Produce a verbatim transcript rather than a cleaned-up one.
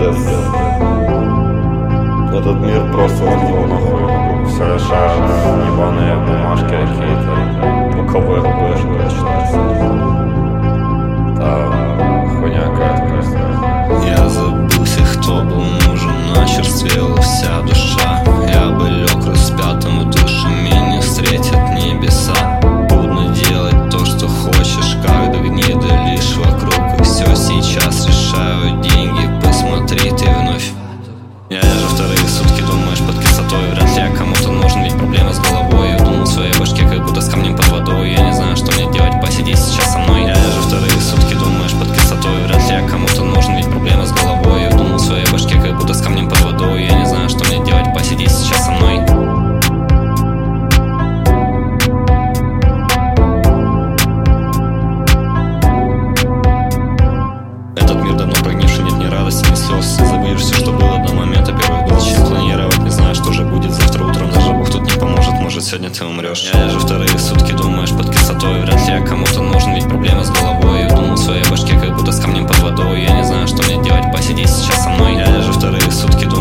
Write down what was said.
пиздец. Этот мир просто разбил нахуй. Все решают ебаные бумажки какие-то. У кого это будешь начинаться? Да, хуйня какая-то просто. Я забылся, кто был нужен, очерствела вся душа. Я бы лег распятым в душе, меня встретят небеса. Трудно делать то, что хочешь, когда гниды лишь вокруг. И все сейчас решают деньги, посмотри ты вновь. Я лежу вторые сутки, думаешь, под кислотой. Вряд ли я кому-то нужен, ведь проблема с головой. Я думал в своей башке, как будто с камнем под водой. Я не знаю, что мне делать, посиди сейчас со мной. Я лежу вторые сутки, думаешь, под кислотой. Вряд ли я кому-то нужен, ведь проблема с головой. Я думал в своей башке, как будто с камнем под водой. Я не знаю, что мне делать, посиди сейчас со мной. Этот мир давно прогнивший, нет ни радости, ни слез. Забудешь все, что было до момента первых был чист. Планировать не знаю, что же будет завтра утром. Даже Бог тут не поможет, может сегодня ты умрешь. Я лежу вторые сутки, думаешь, под кислотой. Вряд ли я кому-то нужен, ведь проблема с головой. Я думал в своей башке, как будто с камнем под водой. Я не знаю, что мне делать, посиди сейчас со мной. Я лежу вторые сутки,